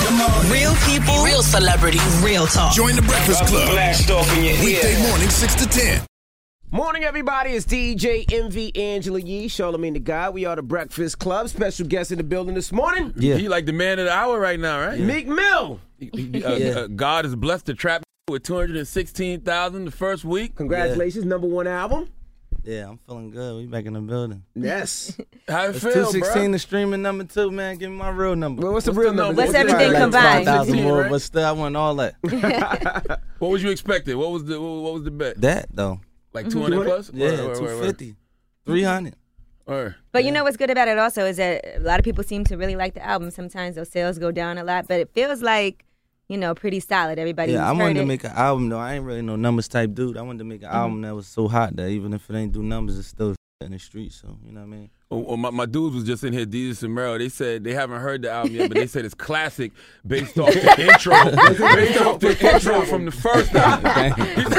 Real people, real celebrities, real talk. Join the Breakfast Club. Blast off in your ear. Weekday morning, 6 to 10. Morning, everybody. It's DJ MV Angela Yee, Charlamagne the God. We are the Breakfast Club. Special guest in the building this morning. Yeah. He like the man of the hour right now, right? Meek Mill. God has blessed the trap with 216,000 the first week. Congratulations, #1 album. Yeah, I'm feeling good. We back in the building. Yes. How it It's feel, 216 bro? the streaming number 2, man. Give me my real number. Well, what's the real number? What's everything Like combined? 5,000 more, right? but still, I want all that. What was you expecting? What was the bet? That, though. Like 200 plus? Yeah, Word. 250. 300. But you know what's good about it also is that a lot of people seem to really like the album. Sometimes those sales go down a lot, but it feels like, you know, pretty solid. Everybody Yeah, I heard wanted to it. make an album, though. I ain't really no numbers type dude. I wanted to make an album that was so hot that even if it ain't do numbers, it's still in the street. So, you know what I mean? Well, my dudes was just in here, Jesus and Mero. They said they haven't heard the album yet, but they said it's classic based off the intro. Based off the intro from the first album.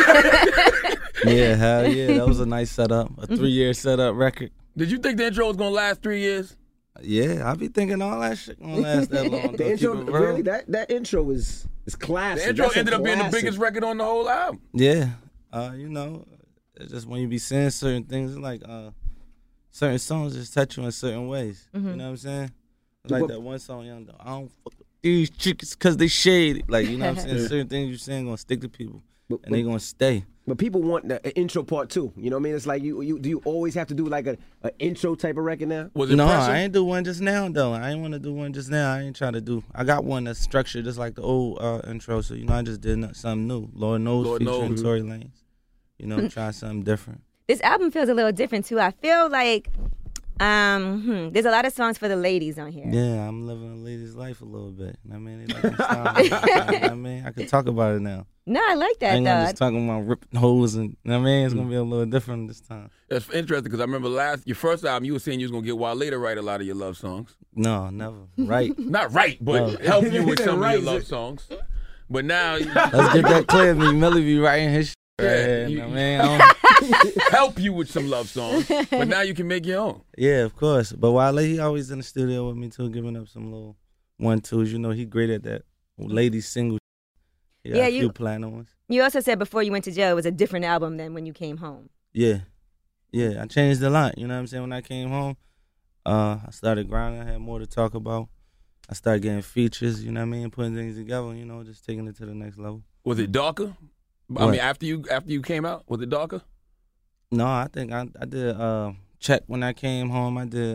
Yeah, hell yeah. That was a nice setup. A 3-year setup record. Did you think the intro was going to last 3 years? Yeah, I be thinking all that shit gonna last that long. The intro, really, that intro is classic. The intro That's a ended up being the classic. biggest record on the whole album. Yeah, you know, it's just when you be saying certain things, it's like certain songs just touch you in certain ways. You know what I'm saying? Like that one song, Young Dog, I don't fuck with these chickens because they shady. Like, you know what I'm saying? Certain things you're saying gonna stick to people, and they gonna stay. But people want the intro part too. You know what I mean? It's like do you always have to do like a intro type of record now? Was it No, pressure? I ain't do one just now though. I ain't want to do one just now. I ain't trying to do. I got one that's structured just like the old intro. So you know, I just did something new. Lord knows, featuring Tory Lanez. You know, try something different. This album feels a little different too. I feel like there's a lot of songs for the ladies on here. Yeah, I'm living a lady's life a little bit. You know what I mean? They like my style. You know what I mean? I can talk about it now. No, I like I that ain't gonna though. just talking about ripping hoes and, you know what I mean? It's gonna be a little different this time. That's interesting because I remember your first album, you were saying you was going to get Wale to write a lot of your love songs. No, never. Right. Not right, but help you with some of your love songs. But now, Let's get that clear. Me, Millie be writing his shit right here. You know what I mean? I don't- help you with some love songs. But now you can make your own. Yeah, of course. But Wale, he always in the studio with me too, giving up some little 1-2s. You know, he great at that ladies single. He got a few platinum ones. You also said before you went to jail it was a different album than when you came home. Yeah. I changed a lot. You know what I'm saying? When I came home, I started grinding. I had more to talk about. I started getting features. You know what I mean? Putting things together. You know, just taking it to the next level. Was it darker? I What? mean, after you came out, was it darker? No, I think I did Check when I came home. I did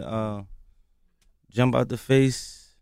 Jump Out the Face,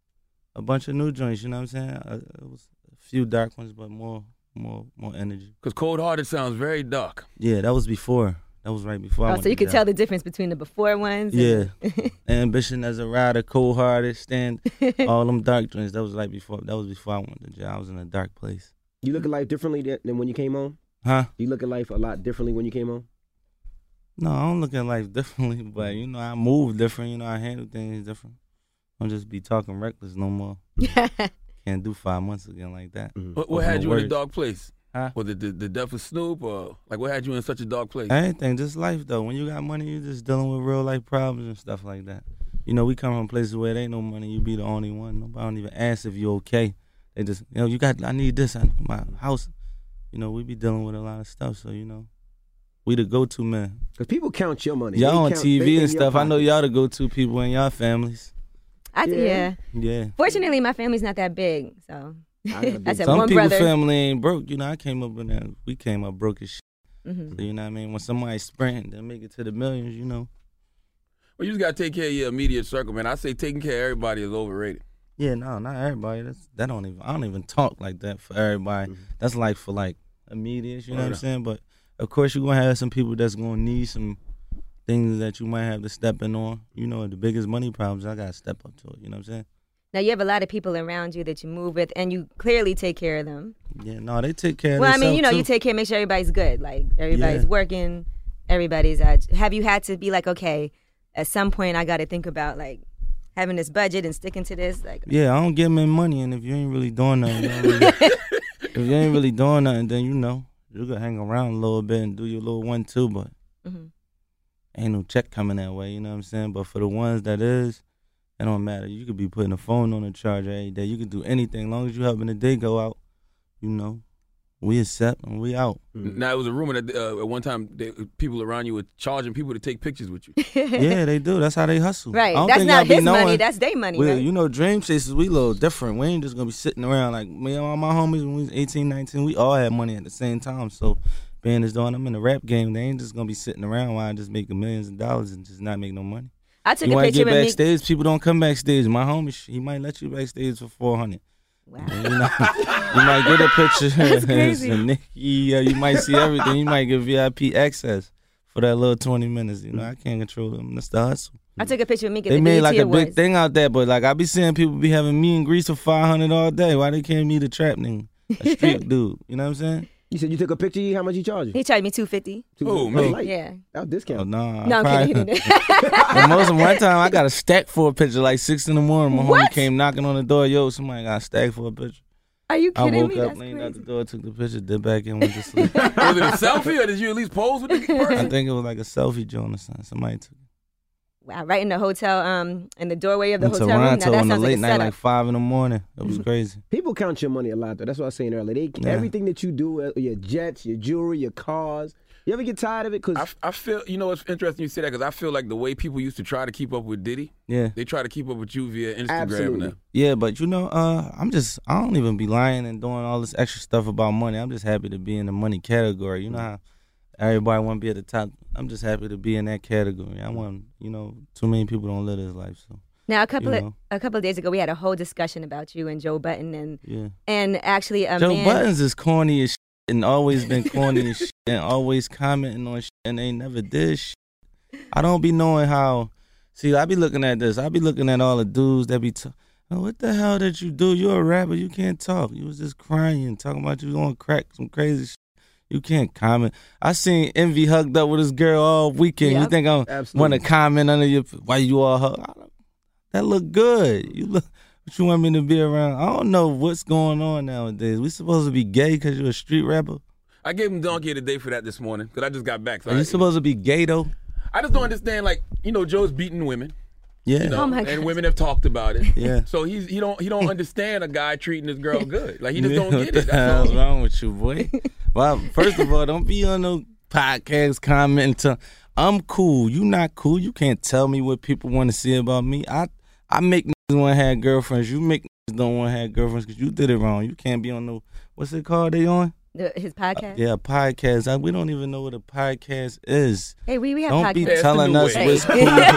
a bunch of new joints, you know what I'm saying? It was a few dark ones, but more energy. Because Cold Hearted sounds very dark. Yeah, that was before. That was right before I went So you to could jail. tell the difference between the before ones. Yeah. Ambition as a rider, Cold Hearted, Stand, all them dark joints. That was right before. That was before I went to jail. I was in a dark place. You look at life differently than when you came home? Huh? You look at life a lot differently when you came home? No, I don't look at life differently, but, you know, I move different. You know, I handle things different. I don't just be talking reckless no more. Can't do 5 months again like that. What had you in a dark place? Huh? Was it the death of Snoop, or like what had you in such a dark place? Anything, just life though. When you got money, you just dealing with real life problems and stuff like that. You know, we come from places where there ain't no money. You be the only one. Nobody don't even ask if you okay. They just, you know, I need this in my house. You know, we be dealing with a lot of stuff. So, you know, we the go-to man. Because people count your money. Y'all on They TV in and your stuff. I know pocket. y'all the go-to people in y'all families. Yeah. Yeah. Fortunately, my family's not that big, so I said Some one people brother. family ain't broke. You know, I came up in there. We came up broke as shit. Mhm. So, you know what I mean? When somebody sprint, they make it to the millions, you know. Well, you just got to take care of your immediate circle, man. I say taking care of everybody is overrated. Yeah, no, not everybody. I don't even talk like that for everybody. That's like for like immediate, you know what I'm saying? But of course you're gonna have some people that's gonna need some things that you might have to step in on. You know, the biggest money problems, I gotta step up to it, you know what I'm saying? Now you have a lot of people around you that you move with, and you clearly take care of them. Yeah, no, they take care of Well, I mean, themselves, you know, too. you take care, make sure everybody's good. Like everybody's Yeah. working, everybody's. Have you had to be like, okay, at some point I got to think about like having this budget and sticking to this? Like, Yeah, I don't give them money, and if you ain't really doing nothing, if you ain't really doing nothing, then you know you can hang around a little bit and do your little 1-2, but ain't no check coming that way. You know what I'm saying? But for the ones that is, It don't matter. You could be putting a phone on the charger every day. You could do anything. As long as you helping the day go out, you know, we accept and we out. Now, it was a rumor that at one time people around you were charging people to take pictures with you. Yeah, they do. That's how they hustle. Right. I don't That's think not y'all be his money. knowing- That's their money. We, right? You know, Dream Chasers, we a little different. We ain't just going to be sitting around like me and all my homies when we was 18, 19. We all had money at the same time. So being as though I'm in the rap game, they ain't just going to be sitting around while I just making millions of dollars and just not make no money. I took You a want to picture get with Meek. backstage, people don't come backstage. My homie, he might let you backstage for $400. Wow. You might get a picture. That's crazy. And Nicki, you might see everything. You might get VIP access for that little 20 minutes. You know, I can't control them. That's the hustle. I took a picture with Meek at They the made BET like a Awards. big thing out there, but like I be seeing people be having meet and greets for $500 all day. Why they can't meet a trap nigga, a street dude? You know what I'm saying? You said you took a picture. How much you charge you? He charged me $250. Oh, man. Yeah. That was discount. Oh no, No, I'm kidding. The most of one time I got a stack for a picture like 6 in the morning. My What? homie came knocking on the door. Yo, somebody got a stack for a picture. Are you I kidding woke me? up, That's leaned out the crazy. door, took the picture, did back in, went to sleep. Was it a selfie or did you at least pose with the I person? think it was like a selfie joint or something. Somebody took it. Wow, right in the hotel, in the doorway of the In hotel room. Now Toronto that on the sounds like late a night, setup. like 5 in the morning. It was crazy. People count your money a lot, though. That's what I was saying earlier. Yeah. Everything that you do, your jets, your jewelry, your cars. You ever get tired of it? Because I feel, you know, it's interesting you say that because I feel like the way people used to try to keep up with Diddy, Yeah. they try to keep up with you via Instagram Absolutely. now. Yeah, but you know, I don't even be lying and doing all this extra stuff about money. I'm just happy to be in the money category. You know how everybody want to be at the top. I'm just happy to be in that category. I want, you know, too many people don't live this life. So Now, a couple You know. of days ago, we had a whole discussion about you and Joe Budden, yeah. and actually a Joe man. Buttons is corny as shit and always been corny as shit and always commenting on shit and they never did shit. I don't be knowing how. See, I be looking at this. I be looking at all the dudes that be oh, what the hell did you do? You're a rapper. You can't talk. You was just crying, talking about you going crack some crazy shit. You can't comment. I seen Envy hugged up with his girl all weekend. You Yep. think I Absolutely. want to comment under your why you all hug? That look good. You look. What you want me to be around? I don't know what's going on nowadays. We supposed to be gay because you're a street rapper? I gave him Donkey of the Day for that this morning because I just got back. So Are you supposed to be gay though? I just don't understand, like, you know, Joe's beating women. Yeah. You know, Oh, my and God. women have talked about it. Yeah. So he don't understand a guy treating his girl good. Like he just don't What get the it. That's hell's all. wrong with you, boy? Well, first of all, don't be on no podcast commenting to I'm cool. You not cool. You can't tell me what people want to see about me. I make niggas want to have girlfriends. You make niggas don't want to have girlfriends because you did it wrong. You can't be on no, what's it called they on? His podcast. Yeah, podcast. We don't even know what a podcast is. Hey, we have Don't podcasts. be it's the telling new us way. what's cool.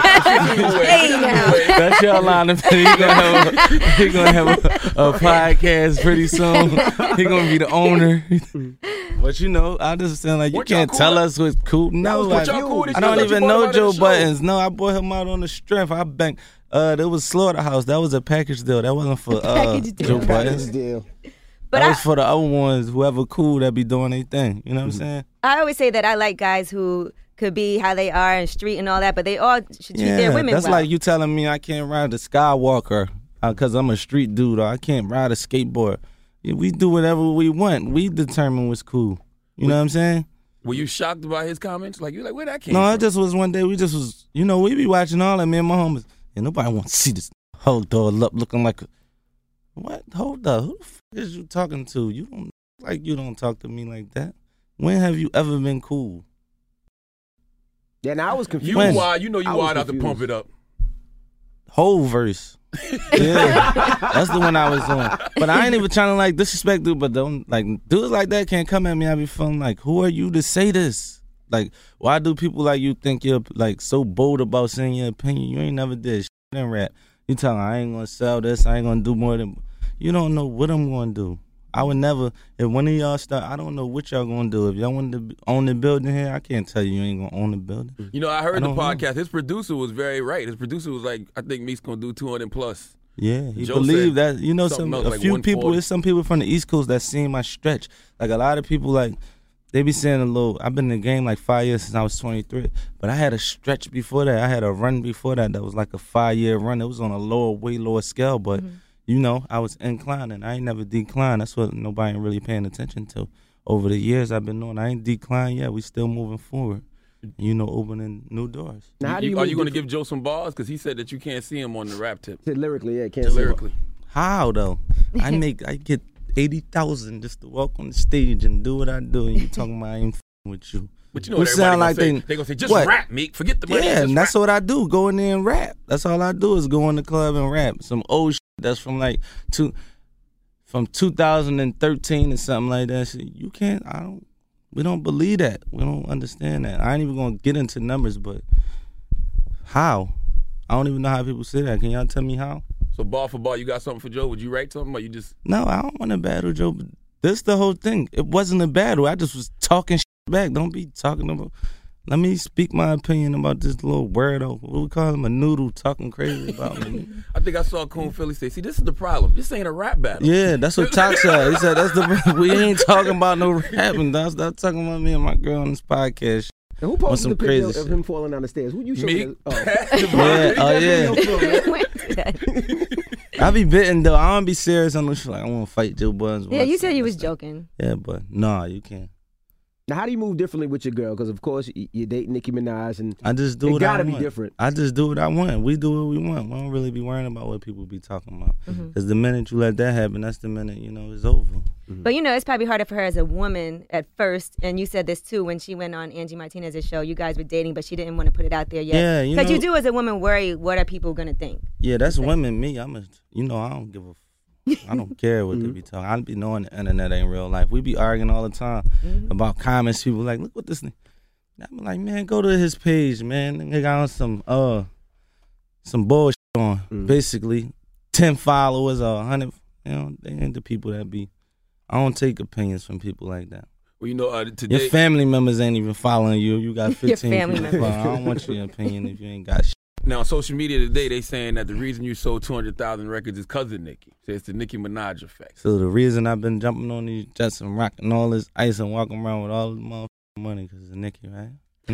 Hey, now. That's your line of he gonna have a podcast pretty soon. He gonna be the owner. But you know, I just saying like you What y'all can't cool tell with? us what's cool. No, was like, what y'all cool with? I don't You even bought him know out of Joe the show. Buttons. No, I bought him out on the strength. I banked. There was Slaughterhouse. That was a package deal. That wasn't for Package deal. Joe Package Buttons. deal. But That I, was for the other ones, whoever cool that be doing their thing. You know what I'm saying? I always say that I like guys who could be how they are in street and all that, but they all should treat their women that's well. like you telling me I can't ride the Skywalker because I'm a street dude, or I can't ride a skateboard. Yeah, we do whatever we want. We determine what's cool. You know what I'm saying? Were you shocked by his comments? Like, you're like, where that came No, from? it just was one day. We just was, you know, we be watching all that, me and my homies. And nobody want to see this whole dog up looking like a, what? Hold up. Who the fuck is you talking to? You don't, like, you don't talk to me like that. When have you ever been cool? Yeah, now I was confused. You When? wild, you know you I was wild out to confused. pump it up. Whole verse. Yeah, that's the one I was on. But I ain't even trying to like disrespect dude, but don't like dudes like that can't come at me. I be feeling like, who are you to say this? Like, why do people like you think you're like so bold about saying your opinion? You ain't never did shit in rap. You telling I ain't gonna sell this, I ain't gonna do more than. You don't know what I'm gonna do. I would never. If one of y'all start, I don't know what y'all gonna do. If y'all want to own the building here, I can't tell you ain't gonna own the building. You know, I heard I the don't know. podcast. His producer was very right. His producer was like, I think Meek's gonna do 200 plus. Yeah, he Joe believed said that. You know, something some else a like few people. 140. There's some people from the East Coast that seen my stretch. Like a lot of people, like they be saying a little. I've been in the game like 5 years since I was 23, but I had a stretch before that. I had a run before that. That was like a 5-year run. It was on a way lower scale, but you know, I was inclining. I ain't never declined. That's what nobody ain't really paying attention to. Over the years I've been doing, I ain't declined yet. We still moving forward. opening new doors. Now, how do you Are move you going to different- give Joe some bars? Because he said that you can't see him on the rap tip. Lyrically, yeah, can't say Lyrically. How though? I get 80,000 just to walk on the stage and do what I do, and you talking about I ain't f***ing with you. But you know Who what everybody sound like gonna say? they- They going to say, just what? rap, Meek. Forget the money. Yeah, just and that's rap. what I do. Go in there and rap. That's all I do is go in the club and rap. Some old shit that's from from 2013 or something like that. Shit, you can't. We don't believe that. We don't understand that. I ain't even gonna get into numbers, but how? I don't even know how people say that. Can y'all tell me how? So bar for bar, you got something for Joe? Would you write something, or you just? No, I don't want to battle Joe. But this the whole thing. It wasn't a battle. I just was talking shit back. Don't be talking about. Let me speak my opinion about this little weirdo. What we call him, a noodle, talking crazy about me. I think I saw Coon Philly say, "See, this is the problem. This ain't a rap battle." Yeah, that's what Talk said. He said we ain't talking about no rapping. That's talking about me and my girl on this podcast. And who On posted some the picture crazy of him falling down the stairs? Who you showed Me? us? Oh. I be bitten though. I don't be serious on no shit. Like I want to fight Joe Buttons. Yeah, you said you was joking. Yeah, but nah, you can't. Now, how do you move differently with your girl? Because, of course, you're dating Nicki Minaj, and I just do it what I want. gotta be different. I just do what I want. We do what we want. We don't really be worrying about what people be talking about. Because the minute you let that happen, that's the minute, it's over. But it's probably harder for her as a woman at first. And you said this too when she went on Angie Martinez's show. You guys were dating, but she didn't want to put it out there yet. Yeah, because you do as a woman worry, what are people gonna think? Yeah, that's women. Me, I don't give a. I don't care what they be talking. I be knowing the internet ain't real life. We be arguing all the time about comments. People like, look what this thing. I'm like, man, go to his page, man. They got on some bullshit on. Basically, 10 followers or 100. They ain't the people that be. I don't take opinions from people like that. Well, today Your family members ain't even following you. You got 15 Your family people members. following. I don't want your opinion if you ain't got shit. now on social media today, they saying that the reason you sold 200,000 records is because of Nicki. So it's the Nicki Minaj effect. So the reason I've been jumping on these jets and rocking all this ice and walking around with all this motherfucking money because of Nicki, right?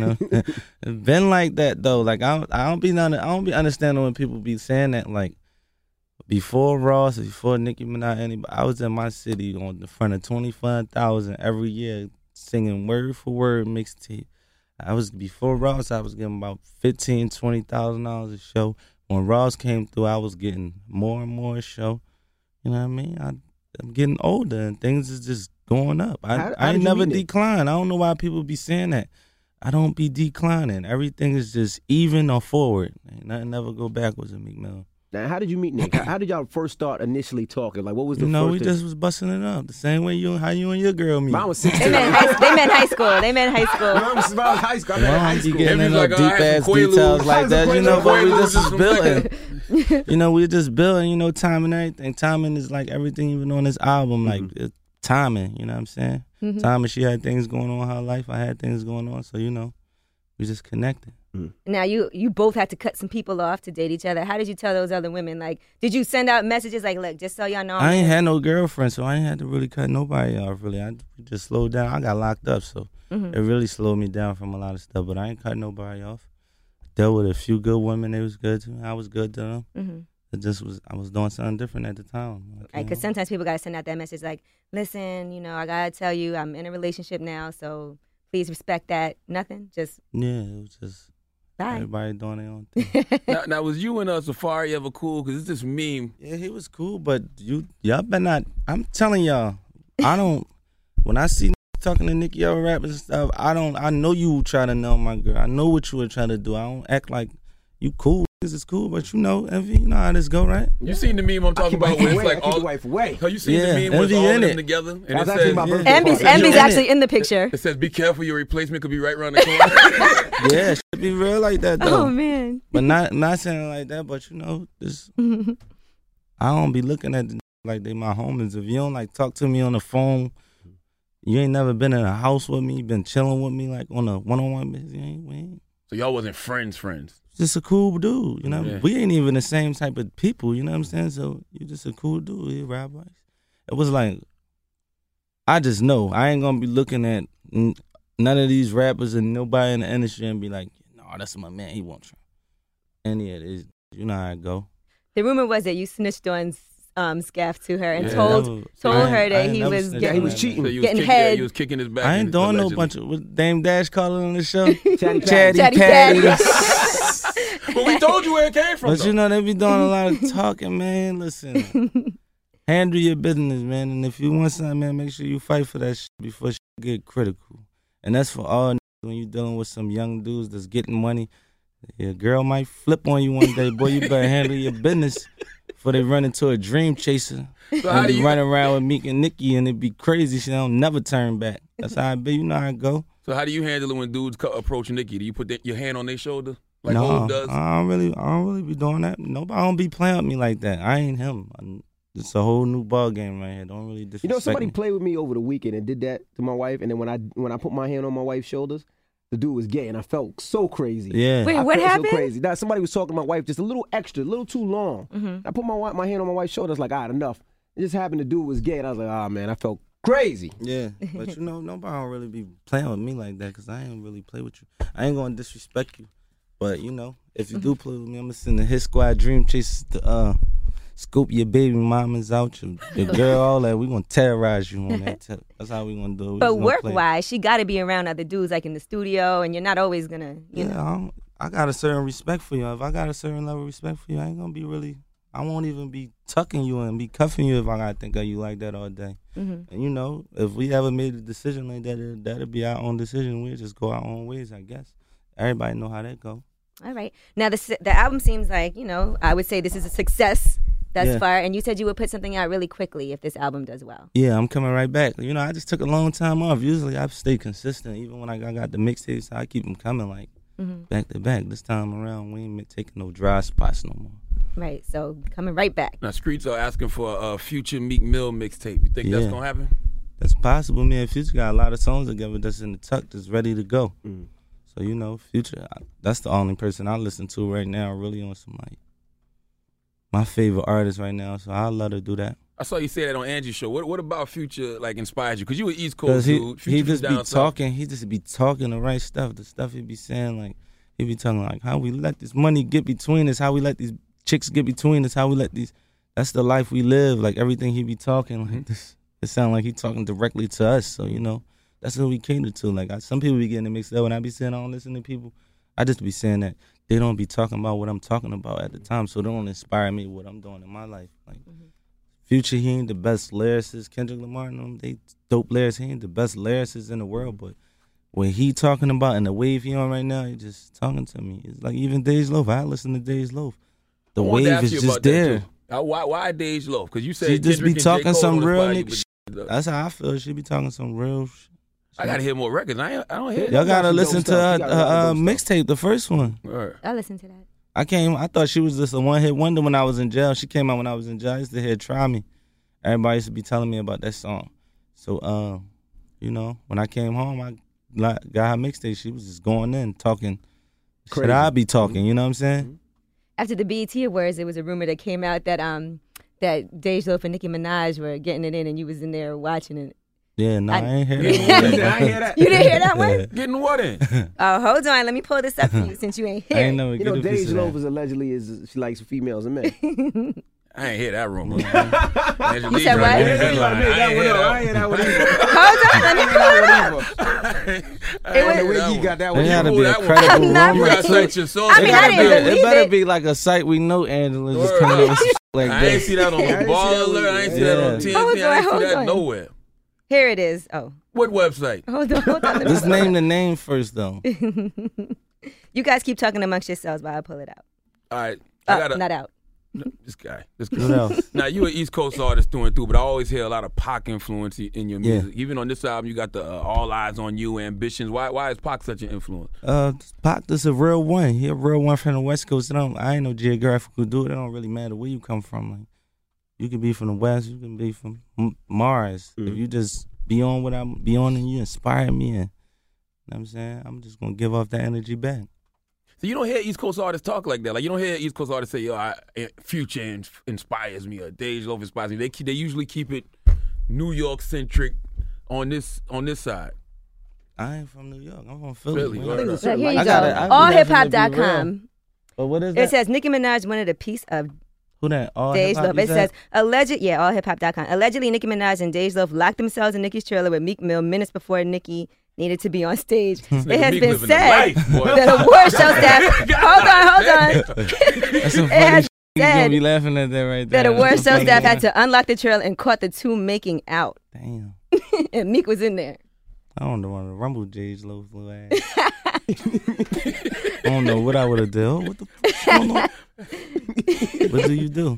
It's been like that though. Like I don't be understanding when people be saying that. Like before Ross, before Nicki Minaj, anybody, I was in my city on the front of 25,000 every year singing word for word mixtape. Before Ross, I was getting about $15,000-$20,000 a show. When Ross came through, I was getting more and more a show. You know what I mean? I'm getting older and things is just going up. I How ain't did you never meet it? declined. I don't know why people be saying that. I don't be declining. Everything is just even or forward. Ain't nothing never go backwards in Meek Mill. Now, how did you meet Nick? How did y'all first start initially talking? Like, what was the We first thing? just was busting it up. The same way how you and your girl meet. Mine was They 16. meant high school. They meant high school. Mine was high school. I met in Why high don't you school. getting Everybody's into like, deep I had ass some Quaaludes. details like I had that, some but we Quaaludes just and was some building. We just building, time and everything. Timing is like everything, even on this album, like it's timing, you know what I'm saying? Timing, she had things going on in her life, I had things going on, so we just connected. Now you both had to cut some people off to date each other. How did you tell those other women? Like, did you send out messages like, look, just so y'all know? I ain't had no girlfriend, so I ain't had to really cut nobody off, really. I just slowed down. I got locked up, so it really slowed me down from a lot of stuff, but I ain't cut nobody off. Dealt with a few good women. They was good to me. I was good to them. I was doing something different at the time. Because sometimes people got to send out that message like, listen, I got to tell you, I'm in a relationship now, so please respect that. Nothing? Just Yeah, it was just bye. everybody doing their own thing. Now, was you and Safari ever cool? Because it's this meme. Yeah, he was cool, but y'all better not. I'm telling y'all, I don't. When I see talking to Nicki over rappers and stuff, I know you try to know my girl. I know what you were trying to do. I don't act like you cool. This is cool, but Envy, you know how this go, right? You seen the meme I'm talking about where it's like all all. the wife away. Have you seen Yeah, the meme where it's Envy all of in them it. together? And That was it actually says, my birthday Envy's party. in actually it. in the picture. it says, be careful, your replacement could be right around the corner. Yeah, should be real like that though. Oh, man. But not saying like that. But this I don't be looking at like they my homies. If you don't like talk to me on the phone, you ain't never been in a house with me, been chilling with me like on a one-on-one basis. We ain't So y'all wasn't friends. just a cool dude, Yeah. We ain't even the same type of people, you know what I'm saying? So you just a cool dude, you rap bikes. It was like, I just know I ain't gonna be looking at none of these rappers and nobody in the industry and be like, no, that's my man, he won't try. Any of it, you know how it go. The rumor was that you snitched on scaff to her and Yeah. told I her ain't that he never was said getting, he was cheating. So you was getting kicking, head. you was kicking his back. I ain't and doing no allegedly. bunch of what Dame Dash calling on the show. Chatty Patty. But we told you where it came from. But though. you know, they be doing a lot of talking, man. Listen, handle your business, man. And if you want something, man, make sure you fight for that shit before shit get critical. And that's for all niggas when you dealing with some young dudes that's getting money. Your girl might flip on you one day. Boy, you better handle your business before they run into a dream chaser. So how And do be you? running around with Meek and Nicki and it be crazy. She don't never turn back. That's how it be. You know how it go. So how do you handle it when dudes approach Nicki? Do you put your hand on their shoulder like no, Hov does? I don't really be doing that. Nobody don't be playing with me like that. I ain't him. It's a whole new ball game right here. Don't really disrespect You know, somebody me. played with me over the weekend and did that to my wife, and then when I put my hand on my wife's shoulders, the dude was gay, and I felt so crazy. Yeah. Wait, I what felt happened? So crazy. Now, somebody was talking to my wife just a little extra, a little too long. I put my hand on my wife's shoulder. I was like, all right, enough. It just happened the dude was gay, and I was like, oh man, I felt crazy. Yeah, but you know, nobody don't really be playing with me like that because I ain't really play with you. I ain't gonna disrespect you, but you know, if you do play with me, I'm gonna send the Hit Squad Dream Chasers to scoop your baby mamas out, your girl, all that. We gonna terrorize you on that tip. That's how we gonna do it. We But just gonna play. work-wise, she got to be around other dudes, like in the studio, and you're not always going to, you know. I got a certain respect for you. If I got a certain level of respect for you, I ain't gonna be really. I won't even be tucking you and be cuffing you if I gotta think of you like that all day. And you know, if we ever made a decision like that, that'll be our own decision. We'll just go our own ways, I guess. Everybody know how that go. All right. Now, the album seems like, you know, I would say this is a success thus Yeah. far, and you said you would put something out really quickly if this album does well. Yeah, I'm coming right back. You know, I just took a long time off. Usually I stay consistent. Even when I got the mixtapes, I keep them coming like back to back. This time around, we ain't taking no dry spots no more. Right, so coming right back. Now Streets are asking for a future Meek Mill mixtape. You think that's Yeah. gonna happen? That's possible, man. Future got a lot of songs together that's in the tuck that's ready to go. So, you know, Future, that's the only person I listen to right now, really on some, like, my favorite artist right now. So I'd love to do that. I saw you say that on Angie's show. What about Future like inspired you? Because you were East Because Coast dude. Future he from just be down south. talking, the right stuff, the stuff he be saying, like, he be talking like how we let this money get between us, how we let these chicks get between us, how we let these, that's the life we live, like everything he be talking, like this, it sound like he talking directly to us, so you know, that's what we cater to. Like some people be getting it mixed up when I be saying I don't listen to people, I just be saying that they don't be talking about what I'm talking about at the time, so they don't inspire me what I'm doing in my life. Like Future, he ain't the best lyricist, Kendrick Lamar and them, they dope lyricists, he ain't the best lyricist in the world, but what he talking about and the wave he on right now, he just talking to me. It's like even Dej Loaf. I listen to Dej Loaf. The I wanted to wave ask is you just about that, there. too. Why Dej Loaf? Because you said She just Kendrick be and J. talking Cole some inspired real you, nigga. but- That's how I feel. She be talking some real. I gotta hear more records. I don't hear. Y'all gotta some dope listen to stuff. her She got a lot of dope mixtape, the first one. All right. I'll listen to that. I thought she was just a one-hit wonder when I was in jail. She came out when I was in jail. I used to hear Try Me. Everybody used to be telling me about that song. So, you know, when I came home, I got her mixtape. She was just going in, talking shit Crazy. I be talking, you know what I'm saying? After the BET Awards, there was a rumor that came out that that Dej Loaf and Nicki Minaj were getting it in, and you was in there watching it. Yeah, I ain't hear I that. ain't hear that. You didn't hear that one? Getting what in? Oh, hold on. Let me pull this up for you since you ain't I here. ain't never You get know, a piece Dej of Loaf that. is allegedly she likes females and men. I ain't hear that rumor. You said what? I ain't hear that one either. Hold on. Let me pull it up. I don't know where he got that one. It gotta pulled be a that one. credible I'm not You rumor. gotta cite your source. I mean, I didn't believe It better it. be like a site we know, Angela. Just Word coming up. up with shit like I ain't that. see that on I ain't the see ball that alert. I ain't see that on Yeah. TNT. Hold I ain't on, see that hold on. nowhere. Here it is. Oh, What website? hold on. Let me Just pull it name the name first, though. up. You guys keep talking amongst yourselves while I pull it out. All right. I gotta. Not out. This guy. What else? Now you an East Coast artist through and through, but I always hear a lot of Pac influence in your music. Even on this album, you got the All Eyes on You, Ambitions. Why is Pac such an influence? Pac is a real one. He a real one from the West Coast. I ain't no geographical dude. It don't really matter where you come from. Like, you can be from the West. You can be from Mars. If you just be on what I'm be on, and you inspire me, and you know what I'm saying, I'm just gonna give off that energy back. So you don't hear East Coast artists talk like that. Like you don't hear East Coast artists say, "Yo, Future inspires me," or "Dej Loaf inspires me." They usually keep it New York centric on this side. I ain't from New York. I'm from Philly. Philly, man. word up. So here you I go. gotta- I be having to be AllHipHop.com. But what is It that? says Nicki Minaj wanted a piece of Who that? All Dej hip-hop, Loaf. you It said? says, allhiphop.com. Allegedly, Nicki Minaj and Dej Loaf locked themselves in Nicki's trailer with Meek Mill minutes before Nicki needed to be on stage. It nigga has Meek been living the said life, boy. that award show staff. Hold on. That's some It has funny shit. You gonna said be laughing at that right there. that award That's some show funny staff shit. had to unlock the trailer and caught the two making out. Damn. And Meek was in there. I don't want to rumble Jay's little ass. I don't know what I would have done. Oh, what the fuck's going on? What do you do?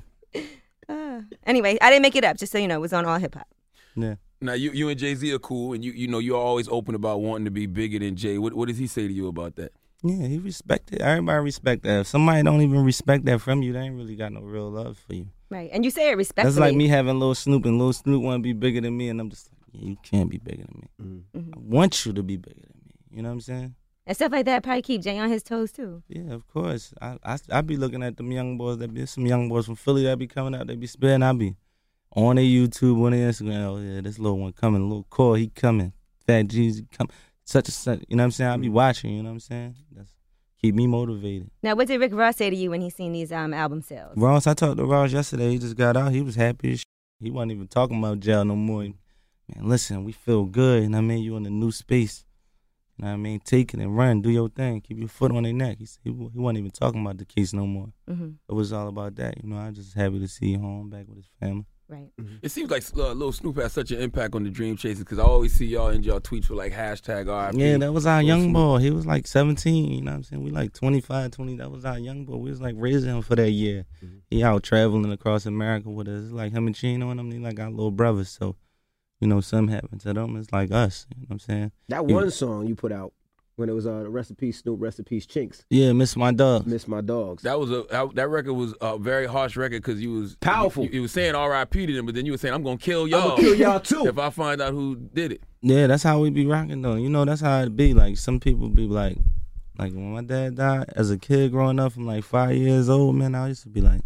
Anyway, I didn't make it up, just so you know. It was on All Hip Hop. Yeah. Now you and Jay-Z are cool, and you know you're always open about wanting to be bigger than Jay. What does he say to you about that? Yeah, he respected. Everybody respect that. If somebody don't even respect that from you, they ain't really got no real love for you. Right. And you say it respectfully. That's like me having Lil Snoop, and Lil Snoop want to be bigger than me, and I'm just like, yeah, you can't be bigger than me. I want you to be bigger than me. You know what I'm saying? And stuff like that probably keep Jay on his toes, too. Yeah, of course. I be looking at them young boys. There's some young boys from Philly that be coming out. They be spitting. I be on their YouTube, on their Instagram. Oh, yeah, this little one coming. Little Core, he coming. Fat Jeezy come. Such and such. You know what I'm saying? I be watching. You know what I'm saying? That's keep me motivated. Now, what did Rick Ross say to you when he seen these album sales? Ross, I talked to Ross yesterday. He just got out. He was happy as shit. He wasn't even talking about jail no more. Man, listen, we feel good. You know what I mean? You in a new space. You know what I mean? Take it and run. Do your thing. Keep your foot on their neck. He wasn't even talking about the case no more. It was all about that. You know, I'm just happy to see him home back with his family. Right. It seems like Lil Snoop has such an impact on the Dream Chasers because I always see y'all in y'all tweets for like hashtag RIP. Yeah, that was our Lil young Snoop. boy. He was like 17, you know what I'm saying? We like 25, 20. That was our young boy. We was like raising him for that year. He out traveling across America with us. It's like him and Chino and them. They like our little brothers. So, you know, something happened to them. It's like us. You know what I'm saying? That one song you put out when it was Rest in Peace Snoop, Rest in Peace Chinks, Yeah, Miss My Dog. Miss My Dogs. That was that record was a very harsh record because you was Powerful. You was saying R.I.P. to them, but then you were saying I'm gonna kill y'all. I'm gonna kill y'all too. if I find out who did it. Yeah, that's how we be rocking though. You know, that's how it be. Like some people be like when my dad died as a kid growing up from like 5 years old, man, I used to be like,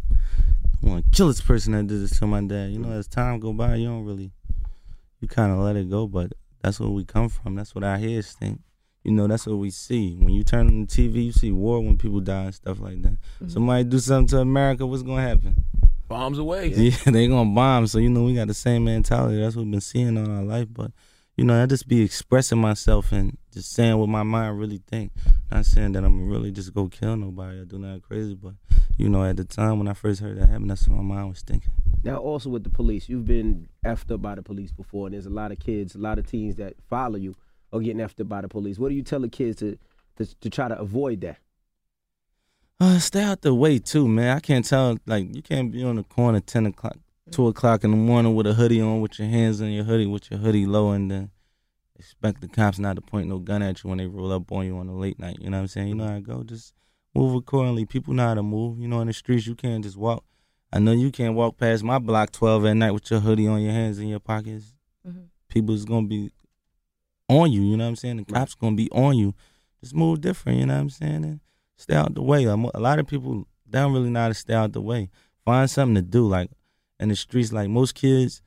I want to kill this person that did this to my dad. You know, as time go by, you kind of let it go, but that's where we come from. That's what our heads think. You know, that's what we see. When you turn on the TV, you see war when people die and stuff like that. Somebody do something to America, what's going to happen? Bombs away. Yeah, they going to bomb. So, you know, we got the same mentality. That's what we've been seeing all our life. But, you know, I just be expressing myself and just saying what my mind really think. Not saying that I'm really just go kill nobody or do nothing crazy. But, you know, at the time when I first heard that happen, that's what my mind was thinking. Now, also with the police, you've been effed up by the police before, and there's a lot of kids, a lot of teens that follow you are getting effed up by the police. What do you tell the kids to try to avoid that? Stay out the way, too, man. I can't tell, like, you can't be on the corner 10 o'clock, 2 o'clock in the morning with a hoodie on, with your hands on your hoodie, with your hoodie low, and then expect the cops not to point no gun at you when they roll up on you on a late night. You know what I'm saying? You know how I go. Just move accordingly. People know how to move. You know, in the streets, you can't just walk. I know you can't walk past my block 12 at night with your hoodie on your hands in your pockets. People's going to be on you, you know what I'm saying? The cops going to be on you. Just move different, you know what I'm saying? And stay out the way. A lot of people, they don't really know how to stay out the way. Find something to do. Like, in the streets, like most kids,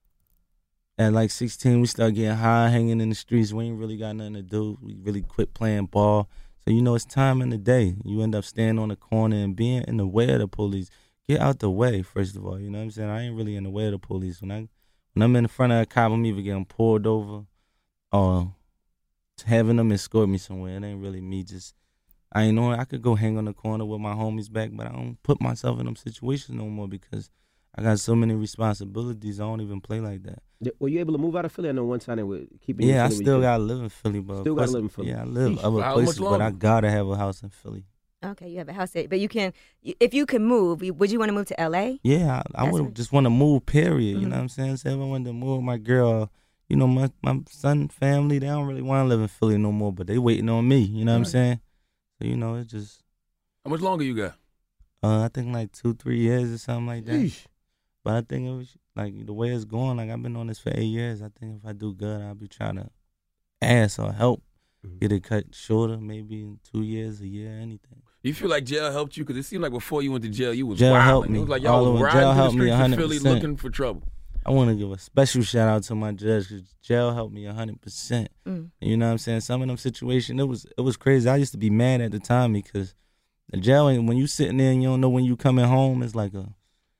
at like 16, we start getting high, hanging in the streets. We ain't really got nothing to do. We really quit playing ball. So, you know, it's time in the day. You end up standing on the corner and being in the way of the police. Get out the way, first of all, you know what I'm saying? I ain't really in the way of the police. When I'm in front of a cop, I'm either getting pulled over or having them escort me somewhere. It ain't really me just, I ain't know, I could go hang on the corner with my homies back, but I don't put myself in them situations no more because I got so many responsibilities. I don't even play like that. Were you able to move out of Philly? I know one time they were keeping you in Yeah, I Philly. still got to live in Philly, but Still gotta live in Philly. Yeah, I live Sheesh, other how places, much but I longer? got to have a house in Philly. Okay, you have a house there. But you can, if you can move, would you want to move to L.A.? Yeah, I That's would what- just want to move, period. You know what I'm saying? So if I wanted to move with my girl, you know, my son family, they don't really want to live in Philly no more, but they waiting on me. You know what I'm saying? So, you know, it's just, How much longer you got? I think like 2-3 years or something like that. Yeesh. But I think it was, like, the way it's going, like, I've been on this for 8 years. I think if I do good, I'll be trying to ask or help get it cut shorter, maybe in 2 years, a year, anything. You feel like jail helped you? Because it seemed like before you went to jail, you was Jail wilding. helped me. It was like All y'all was over. riding Jail through the helped me streets of Philly 100%. looking for trouble. I want to give a special shout out to my judge because jail helped me 100%. You know what I'm saying? Some of them situations, it was crazy. I used to be mad at the time because the jail, when you sitting there and you don't know when you coming home, it's like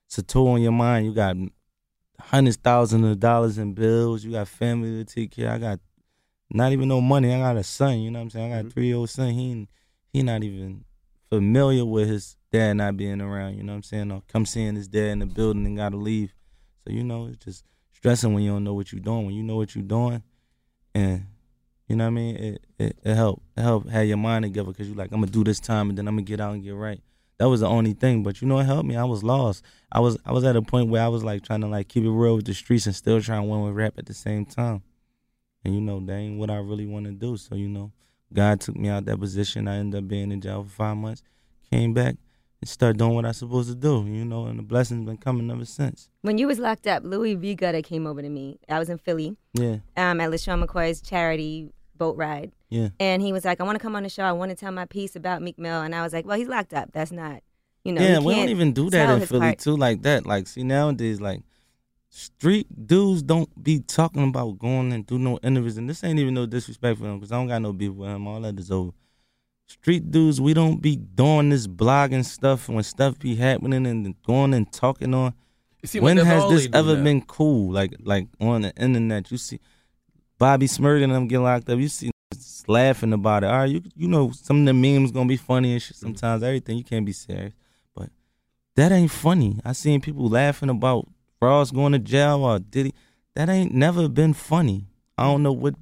it's a toll on your mind. You got hundreds, thousands of dollars in bills. You got family to take care. I got not even no money. I got a son. You know what I'm saying? I got a 3-year-old son. He not even familiar with his dad not being around. You know what I'm saying? Or come seeing his dad in the building and gotta leave. So it's just stressing when you don't know what you're doing. When you know what you're doing, and you know what I mean, it help have your mind together because you're like, I'm gonna do this time and then I'm gonna get out and get right. That was the only thing, but it helped me. I was lost. I was at a point where I was like trying to like keep it real with the streets and still trying to win with rap at the same time. And that ain't what I really want to do. So God took me out that position. I ended up being in jail for 5 months. Came back and started doing what I was supposed to do. And the blessings been coming ever since. When you was locked up, Louis V. Gutter came over to me. I was in Philly. Yeah. At LaShawn McCoy's charity boat ride. Yeah. And he was like, I want to come on the show. I want to tell my piece about Meek Mill. And I was like, well, he's locked up. That's not, Yeah, we don't even do that in Philly, part. too, like that. Like, see, nowadays, like, street dudes don't be talking about going and do no interviews. And this ain't even no disrespect for him because I don't got no beef with him. All that is over. Street dudes, we don't be doing this blogging stuff when stuff be happening and going and talking on. When has this ever been cool? Like on the internet, you see Bobby Smurda and them get locked up. You see laughing about it. All right, some of the memes gonna be funny and shit. Sometimes everything you can't be serious, but that ain't funny. I seen people laughing about Ross going to jail or Diddy. That ain't never been funny. I don't know what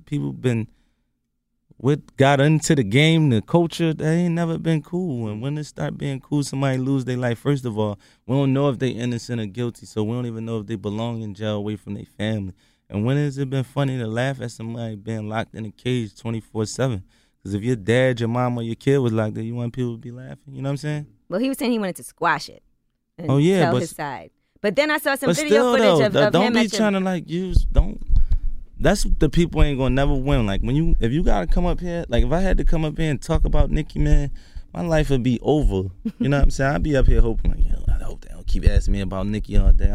got into the game, the culture. That ain't never been cool. And when it start being cool, somebody lose their life. First of all, we don't know if they innocent or guilty, so we don't even know if they belong in jail away from their family. And when has it been funny to laugh at somebody being locked in a cage 24/7? Because if your dad, your mom, or your kid was locked there, you want people to be laughing. You know what I'm saying? Well, he was saying he wanted to squash it and tell his side. But then I saw some video footage of don't him. Don't be trying to That's the people ain't gonna never win. Like if you gotta come up here, like if I had to come up here and talk about Nicki, man, my life would be over. You know what I'm saying? I'd be up here hoping like, I hope they don't keep asking me about Nicki all day.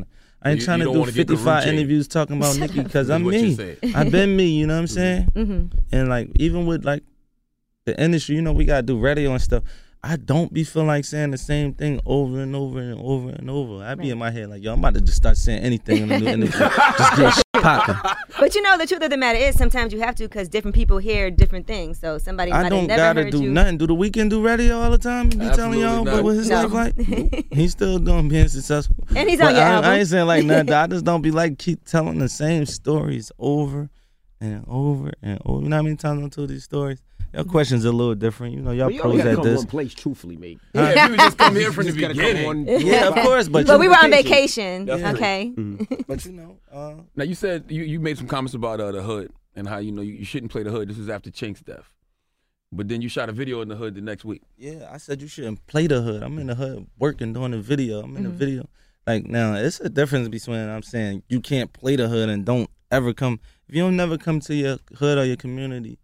I ain't trying to do 55 interviews talking about Nicki because I'm me. I've been me, you know what I'm saying? Mm-hmm. And like even with like the industry, we gotta do radio and stuff. I don't be feeling like saying the same thing over and over and over and over. I be in my head like, yo, I'm about to just start saying anything in the new interview. Just get shit popping. But the truth of the matter is sometimes you have to because different people hear different things. So somebody might have never heard you. I don't gotta do nothing. Do The Weeknd do radio all the time? He be telling y'all what his life like? He's still being successful. And he's on your album. I ain't saying like nothing. I just don't be like keep telling the same stories over and over and over. You know how many times I told these stories? Your questions are a little different. Y'all pros at this. One place, truthfully, mate. Yeah, you just come here from the beginning. Yeah, of course. But we were on vacation. Okay. Mm-hmm. But now you said you made some comments about the hood and how you shouldn't play the hood. This was after Chink's death. But then you shot a video in the hood the next week. Yeah, I said you shouldn't play the hood. I'm in the hood working, doing a video. I'm in the video. Like now, it's a difference between I'm saying you can't play the hood and don't ever come. If you don't never come to your hood or your community,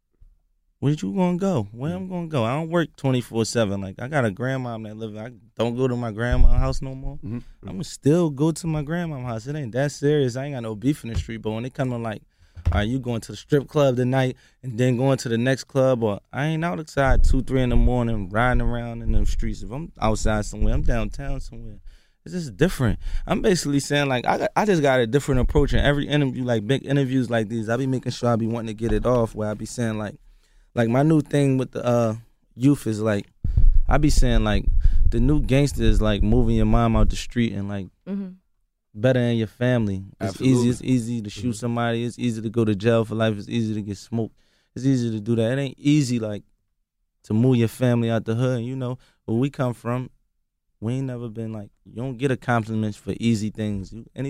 where you gonna go? Where I'm gonna go? I don't work 24/7. Like I got a grandma that live. I don't go to my grandma's house no more. Mm-hmm. I'm gonna still go to my grandma's house. It ain't that serious. I ain't got no beef in the street. But when it come to like, all right, you going to the strip club tonight and then going to the next club, or I ain't outside 2-3 in the morning riding around in them streets. If I'm outside somewhere, I'm downtown somewhere. It's just different. I'm basically saying like I just got a different approach in every interview. Like big interviews like these, I be making sure I be wanting to get it off. Where I be saying like my new thing with the youth is like, I be saying like the new gangster is like moving your mom out the street and like better in your family. It's easy to shoot somebody. It's easy to go to jail for life. It's easy to get smoked. It's easy to do that. It ain't easy like to move your family out the hood. Where we come from, we ain't never been like, you don't get a compliments for easy things. Any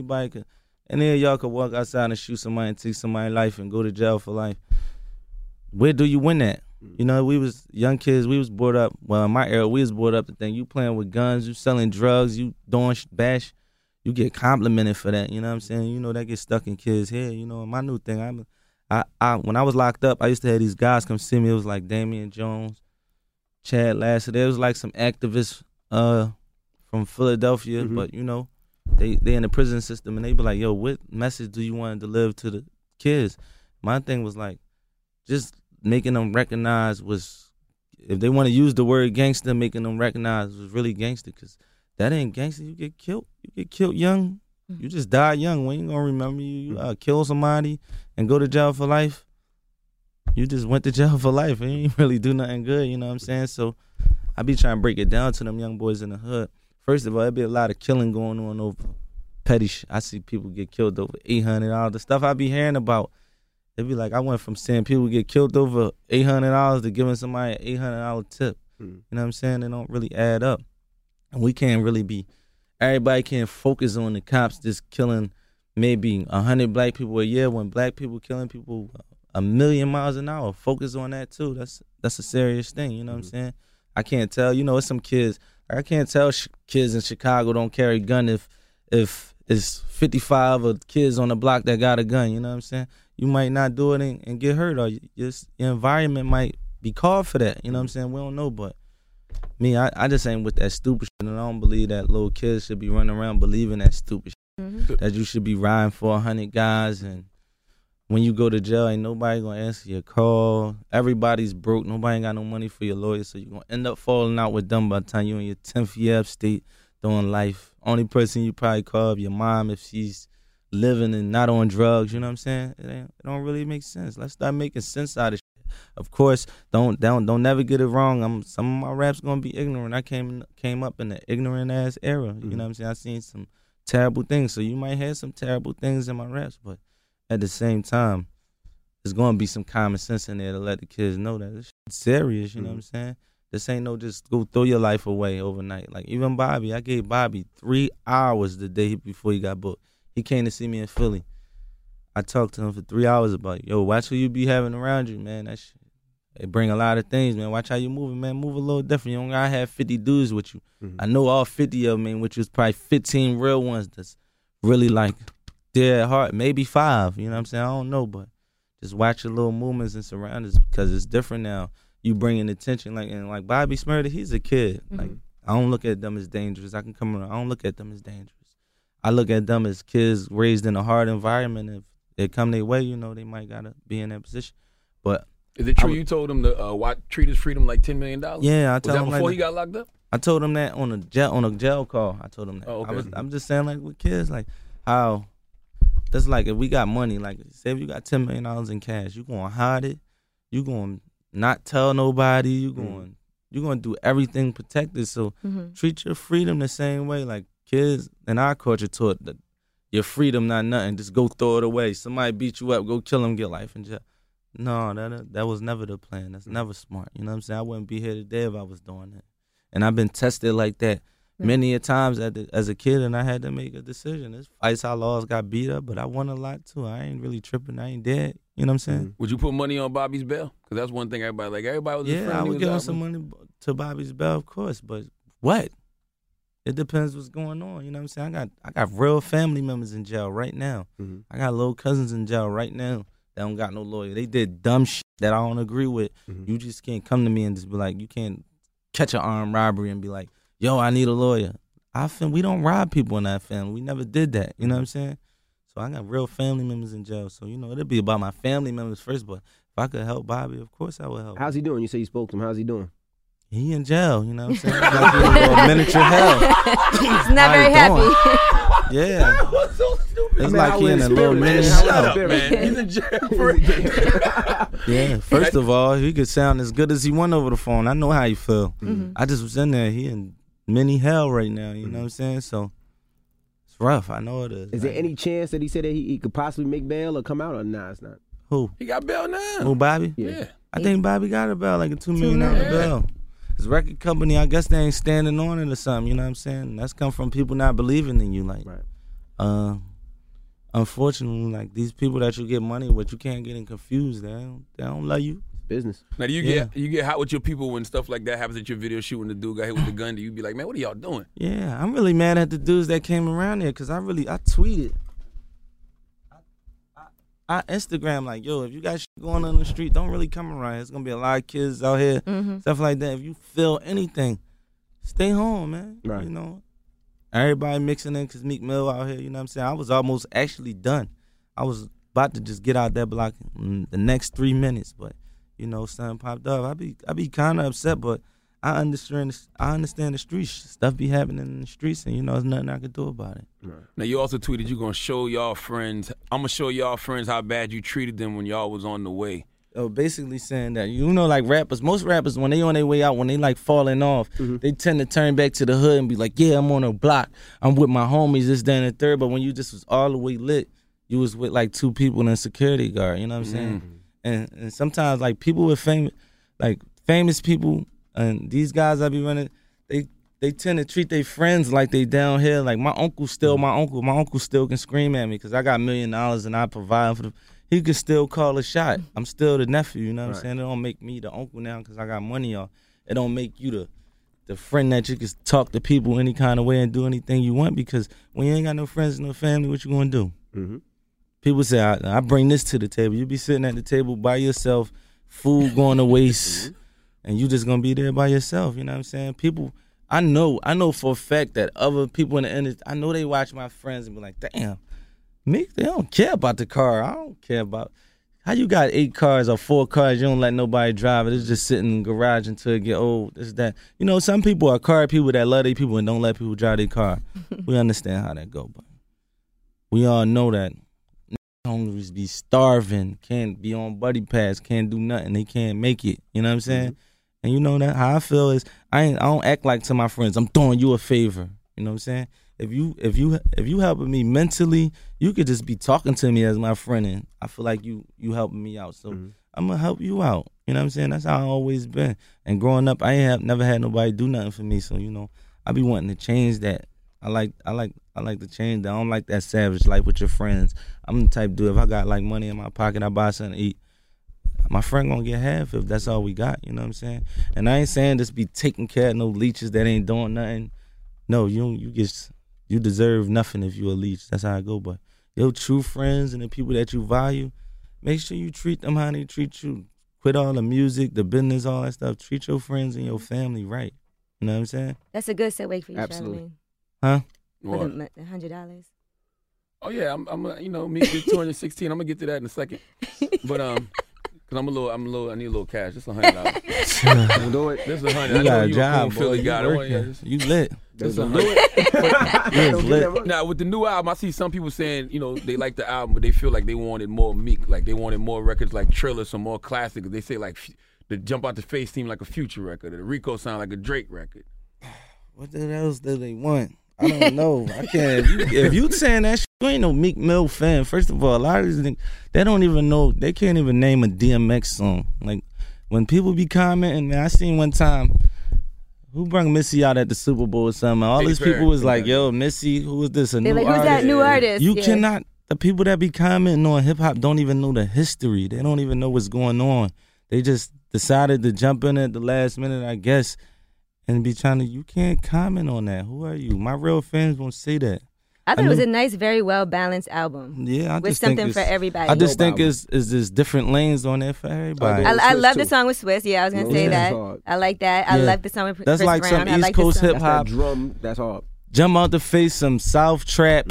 of y'all could walk outside and shoot somebody and take somebody's life and go to jail for life. Where do you win at? We was young kids. We was brought up. Well, in my era, we was brought up to think you playing with guns, you selling drugs, you doing bash. You get complimented for that. You know what I'm saying? That gets stuck in kids' head. My new thing. I when I was locked up, I used to have these guys come see me. It was like Damian Jones, Chad Lassiter. It was like some activists from Philadelphia, but they in the prison system, and they be like, "Yo, what message do you want to deliver to the kids?" My thing was like, just making them recognize if they want to use the word gangster, making them recognize was really gangster, because that ain't gangster. You get killed. You get killed young. You just die young. We ain't gonna remember you. You kill somebody and go to jail for life. You just went to jail for life. It ain't really do nothing good. You know what I'm saying? So I be trying to break it down to them young boys in the hood. First of all, there be a lot of killing going on over petty shit. I see people get killed over $800. The stuff I be hearing about, it be like I went from seeing people get killed over $800 to giving somebody an $800 tip. You know what I'm saying? They don't really add up. And we can't really be, everybody can't focus on the cops just killing maybe 100 black people a year when black people killing people 1,000,000 miles an hour. Focus on that too. That's a serious thing. You know what I'm saying? I can't tell. You know, it's some kids. I can't tell kids in Chicago don't carry a gun if it's 55 of kids on the block that got a gun. You know what I'm saying? You might not do it and get hurt, or your environment might be called for that. You know what I'm saying? We don't know, but me, I just ain't with that stupid shit, and I don't believe that little kids should be running around believing that stupid shit. That you should be riding for 100 guys, and when you go to jail, ain't nobody gonna answer your call. Everybody's broke. Nobody ain't got no money for your lawyer, so you're gonna end up falling out with them by the time you're in your 10th year upstate doing life. Only person you probably call your mom if she's living and not on drugs. You know what I'm saying? It don't really make sense. Let's start making sense out of shit. Of course, don't never get it wrong. Some of my raps gonna be ignorant. I came up in the ignorant ass era. You know what I'm saying? I seen some terrible things, so you might have some terrible things in my raps, but at the same time, there's gonna be some common sense in there to let the kids know that this shit's serious. You know what I'm saying? This ain't no just go throw your life away overnight. Like even Bobby, I gave Bobby 3 hours the day before he got booked. He came to see me in Philly. I talked to him for 3 hours about, yo, watch who you be having around you, man. That shit, it bring a lot of things, man. Watch how you moving, man. Move a little different. You don't gotta have 50 dudes with you. I know all 50 of them, man, which was probably 15 real ones that's really like dead heart. Maybe 5, you know what I'm saying? I don't know, but just watch your little movements and surroundings because it's different now. You bringing attention, like Bobby Shmurda, he's a kid. Like I don't look at them as dangerous. I can come around. I don't look at them as dangerous. I look at them as kids raised in a hard environment. If they come their way, you know, they might gotta be in that position. But is it true you told him to treat his freedom like $10 million? Yeah, I told him before like he got locked up. I told him that on a jail call. I told him that. Oh, okay. I'm just saying, like with kids, like how that's like if we got money, like say if you got $10 million in cash, you gonna hide it, you gonna not tell nobody, you gonna do everything protected. So treat your freedom the same way. Like kids in our culture taught that your freedom not nothing, just go throw it away. Somebody beat you up, go kill them, get life in jail. No, that was never the plan. That's never smart. You know what I'm saying? I wouldn't be here today if I was doing that. And I've been tested like that many a times as a kid, and I had to make a decision. There's fights I lost, got beat up, but I won a lot too. I ain't really tripping. I ain't dead. You know what I'm saying? Would you put money on Bobby's bail? Because that's one thing everybody was his friend. Yeah, I would give him some money to Bobby's bail, of course. But what? It depends what's going on. You know what I'm saying? I got real family members in jail right now. I got little cousins in jail right now that don't got no lawyer. They did dumb shit that I don't agree with. You just can't come to me and just be like, you can't catch an armed robbery and be like, yo, I need a lawyer. We don't rob people in that family. We never did that. You know what I'm saying? So I got real family members in jail. So, you know, it'll be about my family members first. But if I could help Bobby, of course I would help. How's he doing? You say you spoke to him. How's he doing? He in jail. You know what I'm saying? Like in a little miniature hell. He's not very happy. Yeah. What's so stupid? It's like he in a little miniature Shut hell. up, man. He's in jail for Yeah, first of all, he could sound as good as he want over the phone. I know how he feel. I just was in there. He in mini hell right now. You know what I'm saying? So it's rough. I know it is. Is there any chance that he said that he could possibly make bail or come out, or nah, it's not? Who? He got bail now. Who, Bobby? Yeah. I think Bobby got a bail, like a $2 million bail. His record company, I guess they ain't standing on it or something. You know what I'm saying? That's come from people not believing in you. Like, unfortunately, like these people that you get money with, you can't get them confused. They don't love you. Business. Now, do you get hot with your people when stuff like that happens at your video shoot when the dude got hit with the gun? Do you be like, man, what are y'all doing? Yeah, I'm really mad at the dudes that came around there because I tweeted. I Instagram like, yo, if you got shit going on the street, don't really come around. There's going to be a lot of kids out here, stuff like that. If you feel anything, stay home, man. Right. You know, everybody mixing in because Meek Mill out here, you know what I'm saying? I was almost actually done. I was about to just get out that block in the next 3 minutes, but, you know, something popped up. I be kind of upset, but I understand the streets. Stuff be happening in the streets, and there's nothing I can do about it. Now, you also tweeted you're going to show y'all friends. I'm going to show y'all friends how bad you treated them when y'all was on the way. Basically saying that, like rappers, most rappers, when they on their way out, when they like falling off, they tend to turn back to the hood and be like, yeah, I'm on a block. I'm with my homies, this, that, and the third. But when you just was all the way lit, you was with like 2 people and a security guard, you know what I'm saying? And sometimes like people with famous people, and these guys I be running, they tend to treat their friends like they down here. Like my uncle's still my uncle. My uncle still can scream at me because I got $1 million and I provide for them. He could still call a shot. I'm still the nephew, you know what I'm saying? It don't make me the uncle now because I got money, y'all. It don't make you the friend that you can talk to people any kind of way and do anything you want, because when you ain't got no friends and no family, what you gonna do? People say, I bring this to the table. You be sitting at the table by yourself, food going to waste, and you just gonna be there by yourself, you know what I'm saying? People, I know for a fact that other people in the industry, I know they watch my friends and be like, damn, me, they don't care about the car. I don't care about how you got 8 cars or 4 cars. You don't let nobody drive it. It's just sitting in the garage until it get old. This, that. Some people are car people that love their people and don't let people drive their car. We understand how that go, but we all know that homies be starving, can't be on buddy pass, can't do nothing. They can't make it. You know what I'm saying? And you know that how I feel is I don't act like to my friends, I'm doing you a favor. You know what I'm saying? If you helping me mentally, you could just be talking to me as my friend, and I feel like you helping me out. So I'm gonna help you out. You know what I'm saying? That's how I always been. And growing up, I never had nobody do nothing for me. So I be wanting to change that. I like to change that. I don't like that savage life with your friends. I'm the type dude, if I got like money in my pocket, I buy something to eat. My friend gonna get half if that's all we got. You know what I'm saying? And I ain't saying just be taking care of no leeches that ain't doing nothing. No, you deserve nothing if you a leech. That's how I go. But your true friends and the people that you value, make sure you treat them how they treat you. Quit all the music, the business, all that stuff. Treat your friends and your family right. You know what I'm saying? That's a good segue for you, Absolutely. Charlamagne. Huh? What? $100. Oh yeah, I'm me get 216. I'm gonna get to that in a second. But cause I need a little cash. Just $100. Do it. This is $100. You got a job, boy. Philly guy. You lit. This Don't $100. get that Now with the new album, I see some people saying, they like the album, but they feel like they wanted more Meek, like they wanted more records like Triller, some more classics. They say like the Jump Out the Face seemed like a Future record, or the Rico sound like a Drake record. What the else do they want? I don't know. I can't. If you saying that shit, you ain't no Meek Mill fan. First of all, a lot of these niggas, they don't even know. They can't even name a DMX song. Like when people be commenting, man, I seen one time who brought Missy out at the Super Bowl or something. All these people was like, "Yo, Missy, who is this? A They're new like, who's that new artist? You Yeah. cannot. The people that be commenting on hip hop don't even know the history. They don't even know what's going on. They just decided to jump in at the last minute, I guess, and be trying to. You can't comment on that. Who are you? My real fans won't say that. I thought it was a nice, very well balanced album. Yeah, I with just think something for everybody. I just No think problem. is there's different lanes on there for everybody. Oh, I Swiss love too. the song with Swiss. Yeah, I was gonna Yeah, say that's that. hard. I like that. I Yeah. love the song with That's Chris like Brown. some I East like this Coast song. hip That's hop. that drum. That's hard. Jump Out the Face, some South trap.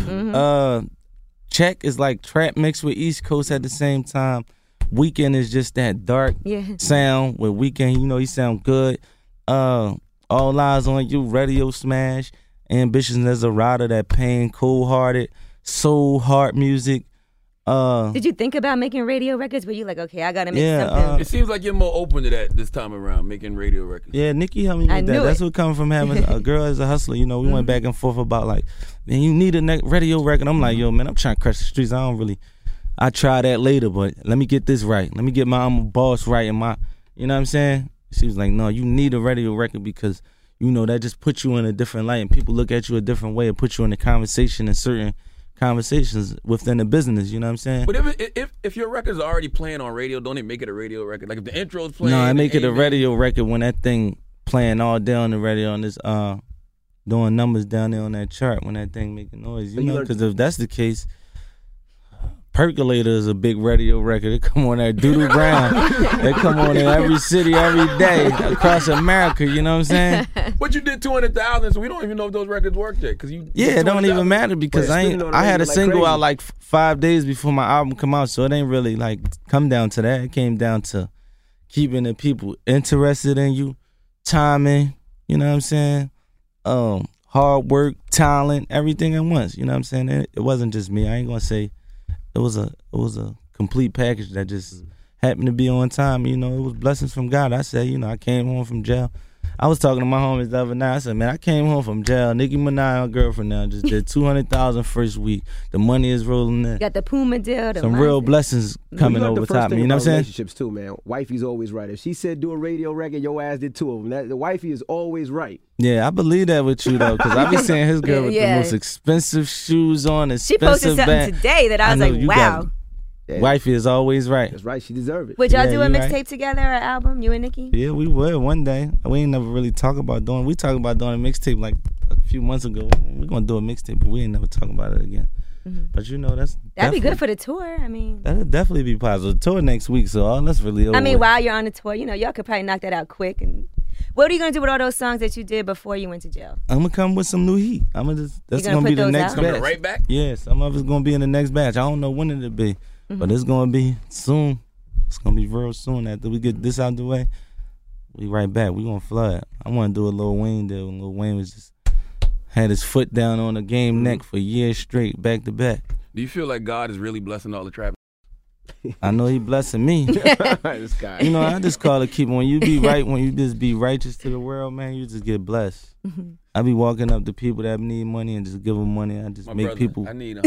Check is like trap mixed with East Coast at the same time. Weekend is just that dark Yeah. sound with Weekend. He sound good. All Eyes on You, Radio Smash, Ambitions as a Rider, that Pain, Cold Hearted, Soul Heart music. Did you think about making radio records? Were you like, okay, I gotta make Yeah, something? It seems like you're more open to that this time around, making radio records. Yeah, Nikki helped me I with that. knew That's it. what come from having a girl as a hustler. We went back and forth about like, man, you need a radio record. I'm like, yo, man, I'm trying to crush the streets. I try that later, but let me get this right. Let me get my I'm a boss right and my, you know what I'm saying? She was like, no, you need a radio record because, that just puts you in a different light and people look at you a different way and put you in a conversation in certain conversations within the business, you know what I'm saying? But if your records are already playing on radio, don't it make it a radio record? Like if the intro's playing. No, I make it a Amen. radio record when that thing playing all day on the radio and it's doing numbers down there on that chart when that thing making noise. So you learned- Because if that's the case, Percolator is a big radio record. It come on there, Doodoo Brown. They come on in every city, every day across America. You know what I'm saying? But you did 200,000, so we don't even know if those records worked yet. Cause you Yeah, it don't even 200,000. matter because But I spinning on the had a radio like single crazy. out like 5 days before my album come out, so it ain't really like come down to that. It came down to keeping the people interested in you, timing, you know what I'm saying? Hard work, talent, everything at once. You know what I'm saying? It wasn't just me. I ain't gonna say it was a complete package that just happened to be on time. You know, it was blessings from God. I said, you know, I came home from jail. I was talking to my homies the other night. I said, man, I came home from jail. Nicki Minaj, our girlfriend now, just did $200,000 first week. The money is rolling in. Got the Puma deal. Some real blessings coming over top me. You know what I'm saying? Relationships too, man. Wifey's always right. If she said do a radio record, your ass did 2 of them. The wifey is always right. Yeah, I believe that with you though, because I be seeing his girl with the most expensive shoes on, She posted something today that I was like, wow. Wifey is always right. That's right. She deserves it. Would y'all do a mixtape together or an album, you and Nicki? Yeah, we would one day. We ain't never really talk about doing. We talked about doing a mixtape like a few months ago. We're gonna do a mixtape, but we ain't never talk about it again. Mm-hmm. But you know, that'd be good for the tour. I mean, that'd definitely be positive. The tour next week, so all that's really over. I mean, while you're on the tour, you know, y'all could probably knock that out quick. And what are you gonna do with all those songs that you did before you went to jail? I'm gonna come with some new heat. That's gonna be the next batch. Coming right back? Yeah, some of it's gonna be in the next batch. I don't know when it'll be. But it's gonna be soon. It's gonna be real soon. After we get this out the way, we right back. We gonna flood. I wanna do a Lil Wayne deal. When Lil Wayne was just had his foot down on the game neck for years straight, back to back. Do you feel like God is really blessing all the trap? I know he blessing me. This guy. You know, I just call it keep. When you be right, when you just be righteous to the world, man, you just get blessed. I be walking up to people that need money and just give them money. I just people. I need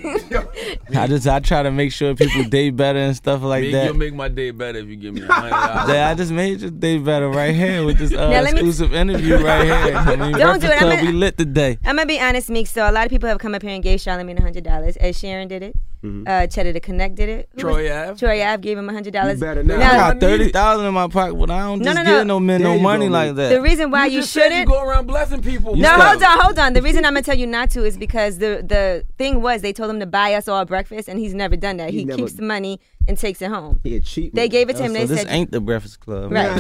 $100. I try to make sure people day better and stuff like that. You'll make my day better if you give me $100. I just made your day better right here with this exclusive interview right here. I mean, don't do it. We lit today. I'm gonna be honest, Meek. So a lot of people have come up here and gave Charlamagne $100. Ed Sheeran did it. Cheddar the Connect did it. Troy Ave gave him $100. You better now. I got $30,000 in my pocket, but I don't just give no men no money like that. The reason why you shouldn't you go around blessing people. No, hold on. The reason I'm gonna tell you not to is because the thing was they told him to buy us all breakfast, and he's never done that. He keeps the money and takes it home. He a cheat. They gave it to him. So they this said, ain't the Breakfast Club, right?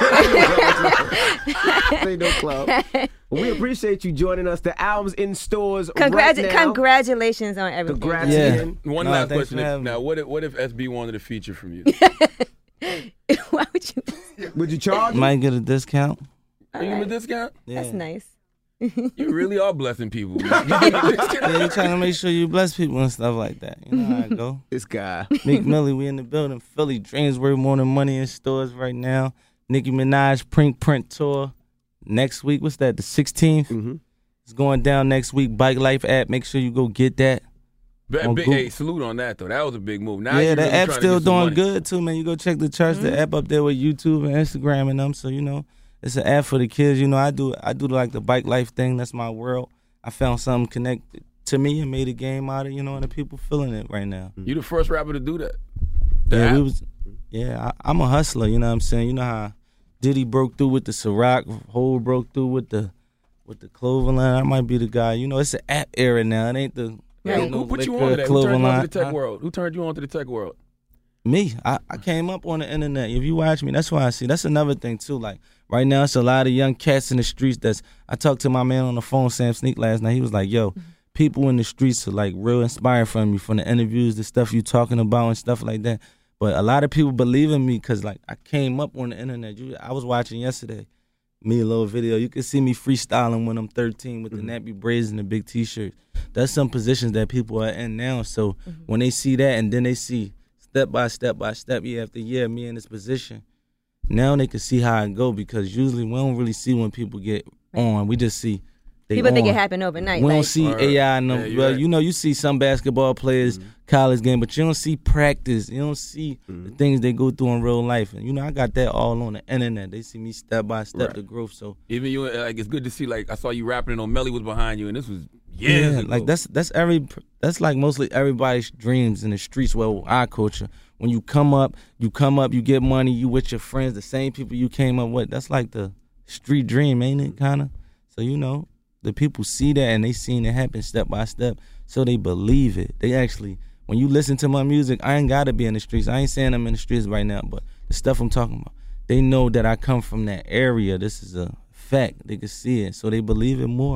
This ain't no club. We appreciate you joining us. The album's in stores right now. Congratulations on everything. Congrats again. One last question. Now, what if SB wanted a feature from you? Why would you? Would you charge? Might get a discount. You give him a discount? Yeah. That's nice. You really are blessing people. You're trying to make sure you bless people and stuff like that. You know how I go. This guy. Meek Millie, we in the building. Philly Dreams worth more than money in stores right now. Nicki Minaj print tour next week. What's that? The 16th. It's going down next week. Bike Life app. Make sure you go get that. Hey, salute on that though. That was a big move. Now yeah, the really app's still doing good too, man. You go check the charts. The app up there with YouTube and Instagram and them. So you know. It's an app for the kids. You know, I do like the Bike Life thing. That's my world. I found something connected to me and made a game out of it, you know, and the people feeling it right now. You the first rapper to do that. I'm a hustler, you know what I'm saying? You know how Diddy broke through with the Ciroc, Hov broke through with the Clover Line. I might be the guy. You know, it's an app era now. It ain't the Who put you on to that? Who turned you on to the tech world? Who turned you on to the tech world? Me. I came up on the internet. If you watch me, that's why I see. That's another thing too. Like right now, it's a lot of young cats in the streets. I talked to my man on the phone, Sam Sneak, last night. He was like, "Yo, people in the streets are like real inspired from you, from the interviews, the stuff you talking about and stuff like that." But a lot of people believe in me because like I came up on the internet. I was watching yesterday, me a little video. You can see me freestyling when I'm 13 with the nappy braids and the big T-shirt. That's some positions that people are in now. So when they see that and then they see step by step, year after year, me in this position. Now they can see how I go because usually we don't really see when people get on. We just see people think it happened overnight. We don't see AI. Well, you know, you see some basketball players, college game, but you don't see practice. You don't see the things they go through in real life. And, you know, I got that all on the internet. They see me step by step the growth. So even you, like, it's good to see, like, I saw you rapping and O'Malley was behind you, and this was years ago. Like, that's like mostly everybody's dreams in the streets. Well, our culture. When you come up, you get money, you with your friends, the same people you came up with. That's like the street dream, ain't it, kind of? So, you know, the people see that and they seen it happen step by step, so they believe it. They actually, when you listen to my music, I ain't got to be in the streets. I ain't saying I'm in the streets right now, but the stuff I'm talking about, they know that I come from that area. This is a fact. They can see it, so they believe it more.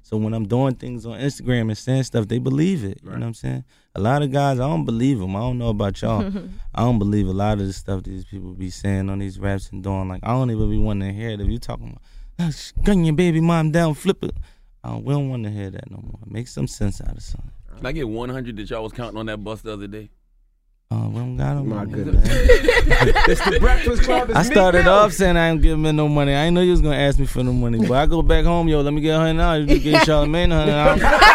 So when I'm doing things on Instagram and saying stuff, they believe it. You know what I'm saying? A lot of guys, I don't believe them. I don't know about y'all. I don't believe a lot of the stuff these people be saying on these raps and doing. Like, I don't even be wanting to hear it. If you talking about, gun your baby mom down, flip it. We don't want to hear that no more. Make some sense out of something. Can I get 100 that y'all was counting on that bus the other day? We don't got no My money. goodness. It's the Breakfast Club. I started off saying I ain't giving me no money. I ain't know you was gonna ask me for no money. But I go back home, yo, let me get $100. You just gave Charlamagne $100.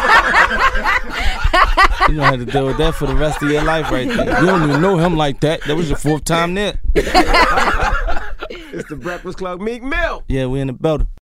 You gonna have to deal with that for the rest of your life right there. You don't even know him like that. That was your 4th time there. It's the Breakfast Club. Meek Mill. Yeah, we in the building.